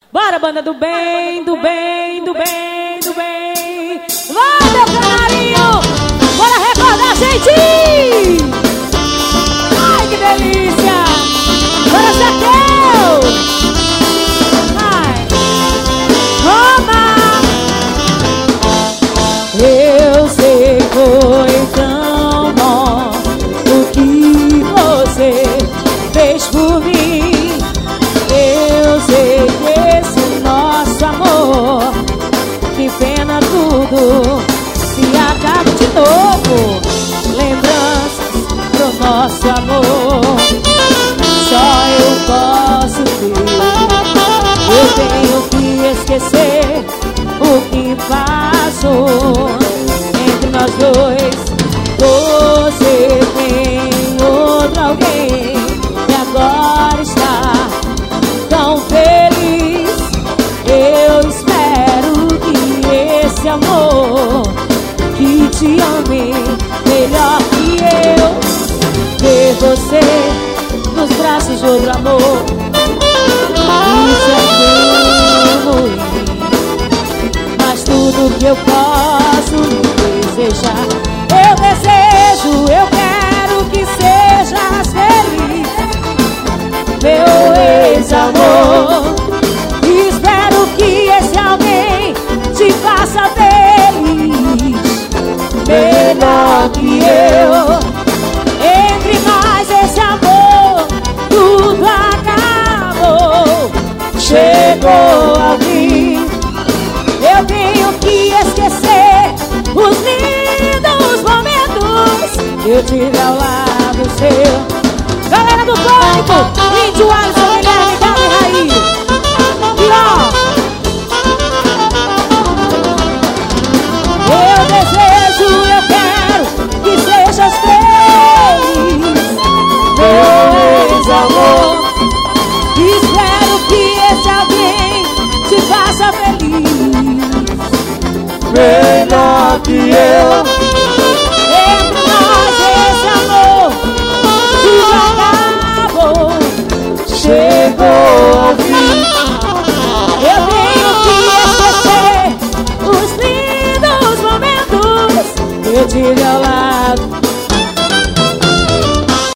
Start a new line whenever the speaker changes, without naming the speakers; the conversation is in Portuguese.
Bora, banda do bem, do bem, do bem, do bem. Vai, meu canarinho! Bora recordar, gente! Ai, que delícia! Bora, Zaqueu! Vai! Roma! Eu sei que foi tão bom o que você fez por mim. Eu sei que esse nosso amor, que pena tudo se acaba de novo. Lembranças do nosso amor, só eu posso ver. Eu tenho que esquecer o que passou entre nós dois. Você tem outro alguém e agora está tão feliz. Eu espero que esse amor que te ame melhor que eu, ver você nos braços de outro amor. Isso é tão ruim, mas tudo que eu posso desejar, eu desejo, eu quero que sejas feliz, meu ex-amor. Espero que esse alguém te faça feliz, melhor que eu. Entre nós esse amor, tudo acabou, chegou ao fim. Eu tenho que esquecer os lindos momentos que eu tive ao lado seu. Galera do Pânico, Índio, Alisson, Guilherme, Gabi, Raí. E ó, eu desejo, eu quero que sejas feliz, meu ex-amor. Espero que esse alguém te faça feliz, melhor que eu.